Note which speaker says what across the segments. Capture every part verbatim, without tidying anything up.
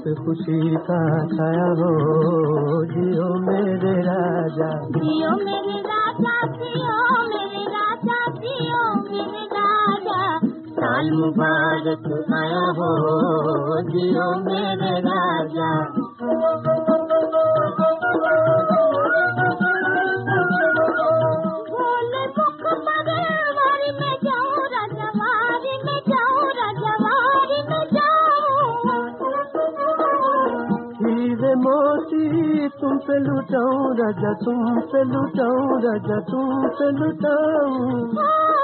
Speaker 1: खुशी का छाया हो, जियो मेरे राजा,
Speaker 2: जियो मेरे राजा, जियो मेरे राजा, जियो मेरे राजा।
Speaker 1: साल मुबारक आया हो, जियो मेरे राजा।
Speaker 2: बोले मुख मरे वारी में जाऊं राजा, वारी में जाऊं राजा, वारी में जाऊं।
Speaker 1: हीरे मोती तुमसे लुटाऊं राजा, तुमसे लुटाऊं राजा, तुमसे लुटाऊं।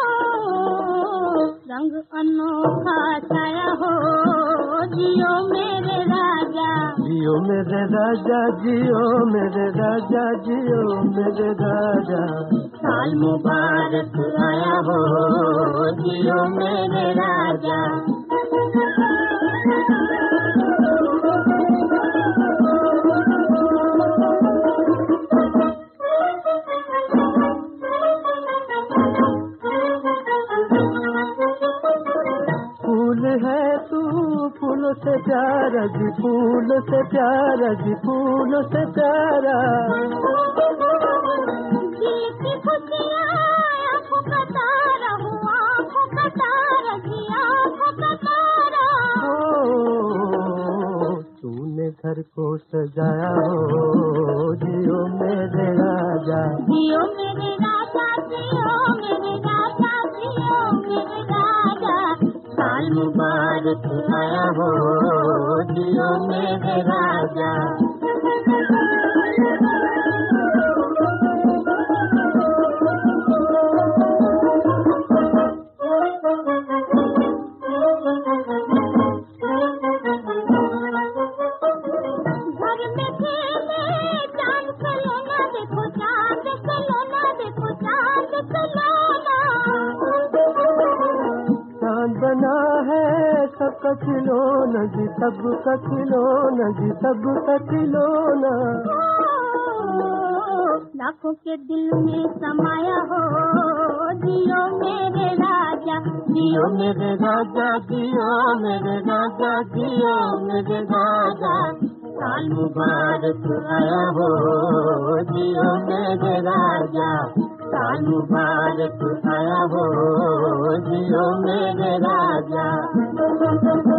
Speaker 2: रंग अनोखा छाया हो, जियो मेरे राजा,
Speaker 1: जियो मेरे राजा, जियो मेरे राजा, जियो मेरे राजा।
Speaker 2: साल मुबारक आया हो, जियो मेरे राजा।
Speaker 1: फूल है तू फूलों से प्यारा जी, फूलों से प्यारा जी, फूलों से प्यारा।
Speaker 2: दिल की खुशियाँ आँखों का तारा हूँ, आँखों का तारा जी, आँखों का तारा।
Speaker 1: ओ तूने घर को सजाया हो, जियो मेरे राजा,
Speaker 2: जियो मेरे राजा, जियो मेरे राजा, जियो मेरे राजा।
Speaker 1: साल मुबारक आया हो, जियो मेरे राजा।
Speaker 2: घर में खेले चांद खिलौना, देखो चांद खिलौना, देखो चांद खिलौना।
Speaker 1: चांद बना है सबका खिलौना जी, सबका खिलौना जी, सबका खिलौना।
Speaker 2: लाखों के दिल में समाया हो, जियो मेरे राजा,
Speaker 1: जियो मेरे राजा, जियो मेरे राजा, जियो मेरे राजा। साल मुबारक आया हो, जियो मेरे राजा, साल मुबारक आया हो, जियो मेरे राजा।